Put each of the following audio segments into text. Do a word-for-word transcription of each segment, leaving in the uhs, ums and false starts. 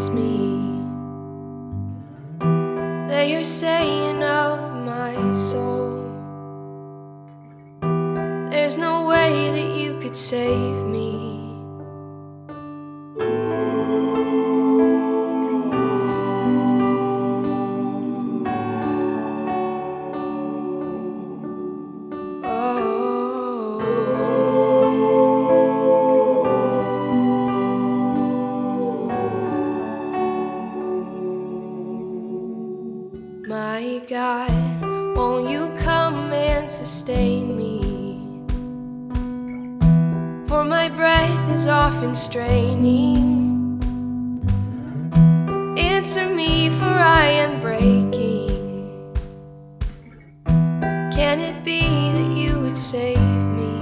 against me. They are saying of my soul, there's no way that you could save me. My God, won't you come and sustain me? For my breath is often straining. Answer me, for I am breaking. Can it be that you would save me?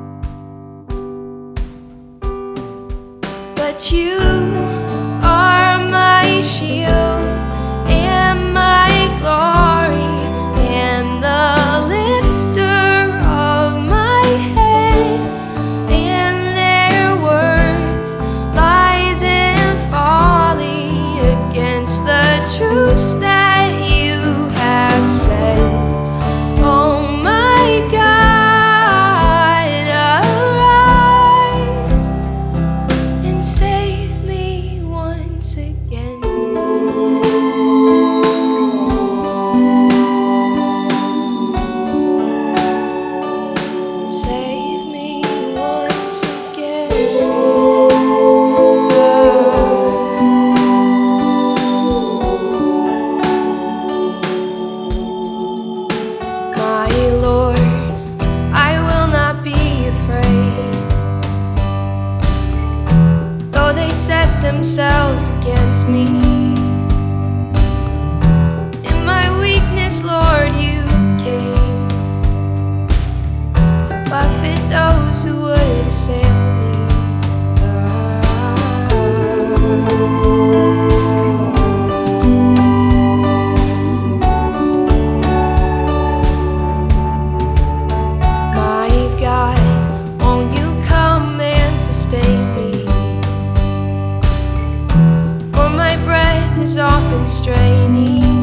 But you are my shield and my glory, and the lifter of my head. And their words, lies and folly, against the truths that you have said. Oh my God, arise and save me once again. Set themselves against me. In my weakness, Lord, you came to buffet those who would assail me. My God, won't you come and sustain me? Is often straining.